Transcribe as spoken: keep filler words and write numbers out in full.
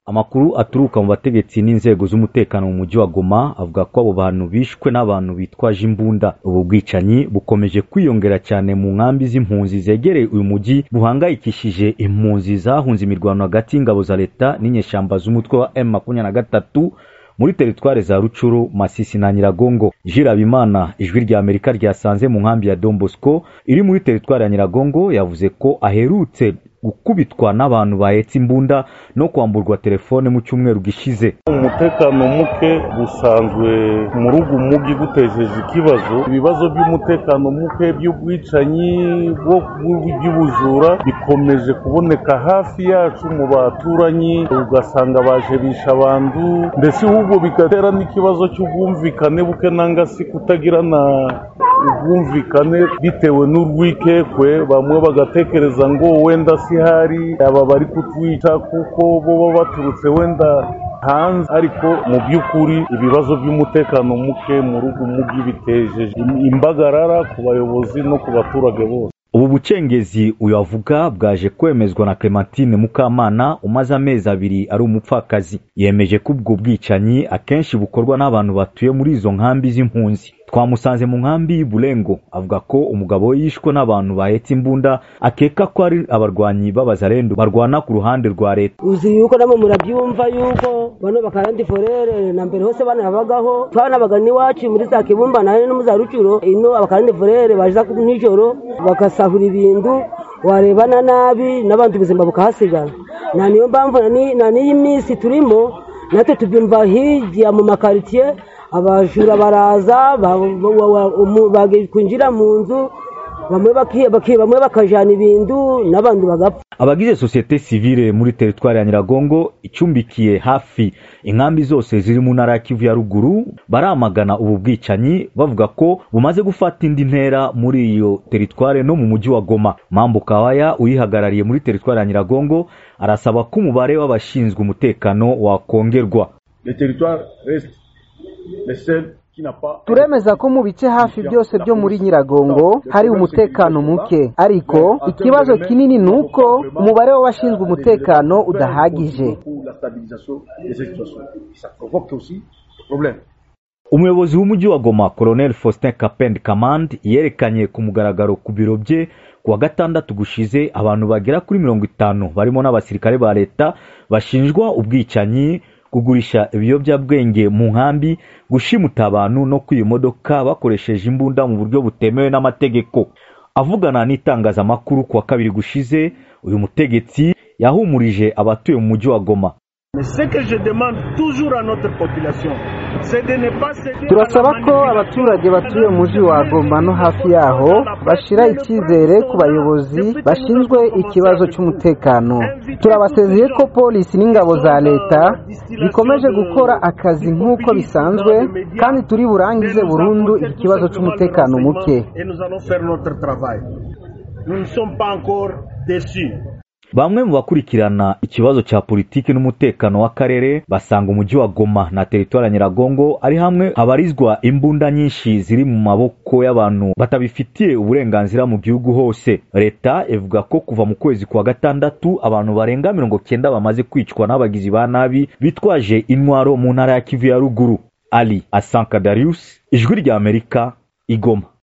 Amakuru aturuka mu bategetsi n'inzego z'umutekano mu mujyi wa Goma avuga ko abo bantu bishwe n'abantu bitwaje imbunda. Ubu bwicanyi bukomeje kwiyongera cyane mu nkambi z'impunzi zegereye uyu mujyi buhangayikishije impunzi zahunze imirwano hagati y'ingabo za leta n'inyeshamba z'umutwe wa M makumyabiri na gatatu muri teritware za Rucuru, Masisi na Nyiragongo. Jirabimana, ijwi rya Amerika ryasanze mu nkambi ya Don Bosco iri muri teritware ya Nyiragongo, yavuze ko aherutse gukubitwa n'abantu bahetse imbunda no kwamburwa telefone mu cyumweru gishize. Umutekano muke busanzwe mu rugo mugi gutejeje ikibazo. Ibibazo by'umutekano muke by'ubwicanyi bwo by'ubujura bikomeje kuboneka hafi yacu mu baturanyi, ugasanga baje bisha abantu, ndetse ahubwo bigatera n'ikibazo cy'ubwumvikane buke nangasi kutagirana ubwumvikane bitewe n'urwikekwe. Bamwe bagatekereza ngo wenda sihari aba bari kutwica kuko bo baturutse wenda hanze, ariko mu by'ukuri ibibazo by'umutekano muke mu rugo mugi bitejeje imbagarara ku bayobozi no ku baturage bose. Ubu bucengezi uyu avuga bwaje kwemezwa na Clementine Mukamana umaze amezi abiri ari umupfakazi. Yemeje ko ubwo bwicanyi akenshi bukorwa n'abantu batuye muri izo nkambi z'impunzi. Twamusanze mu nkambi Bulengo, avuga ko umugabo we yishwe n'abantu bahetse imbunda, akeka ko ari abarwanyi b'abazalendo barwana ku ruhande rwa leta. Uzi yuko namwe murabyumva yuko bano bakarandi forere na mbere hose bana babagaho twana bagani wacu muri za Kibumba na no za Rucuro, ino abakarandi forere baje ku nijoro bakasahura ibintu warebana nabi n'abantu bizimba bukahasigara. Na niyo mpamvu na niyi minsi turimo natwe tubyumva hirya mu makaritier abajura baraza bakwinjira mu nzu, bamwe bakiye bamwe bakajana ibintu n'abandi bagapfa. Abagize societe civile muri teritware ya Nyiragongo icumbikiye hafi inkambi zose ziri mu ntara ya Kivu ya ruguru baramagana ubu bwicanyi, bavuga ko bumaze gufata indi ntera muri iyo teritware no mu mujyi wa Goma. Mambo Kawaya uyihagarariye muri teritware ya Nyiragongo arasaba ko umubare w'abashinzwe umutekano wakongerwa. Le territoire reste Turemeza ko mu bice hafi byose byo muri Nyiragongo hari umutekano muke, ariko ikibazo kinini nuko umubare w'abashinzwe umutekano udahagije. Umuyobozi w'umujyi wa Goma Colonel Faustin Kapend Command yerekanye ku mugaragaro ku biro bye kuwa gatandatu gushize abantu bagera kuri mirongo itanu barimo n'abasirikare ba leta bashinjwa ubwicanyi, kugurisha ibiyobyabwenge mu nkambi, gushimuta abantu no kwimodoka bakoresheje imbunda mu buryo butemewe n'amategeko. Avugana n'itangazamakuru kuwa kabiri gushize, uyu mutegetsi yahumurije abatuye mu mujyi wa Goma. Turasaba ko abaturage batuye mu mujyi wa Goma no hafi yaho bashira icyizere ku bayobozi bashinzwe ikibazo cy'umutekano. Turabasezeye ko polisi n'ingabo za leta bikomeje gukora akazi nk'uko bisanzwe, kandi turi burangize burundu iki kibazo cy'umutekano muke. Bamwe mu bakurikirana ikibazo cya politiki n'umutekano w'akarere basanga umujyi wa Goma na teritware ya Nyiragongo ari hamwe habarizwa imbunda nyinshi ziri mu maboko y'abantu batabifitiye uburenganzira mu gihugu hose. Leta ivuga ko kuva mu kwezi kwa gatandatu abantu barenga mirongo cyenda bamaze kwicwa n'abagizi ba nabi bitwaje intwaro mu ntara ya Kivu ya ruguru. Ali Asanka Darius, ijwi rya Amerika, i Goma.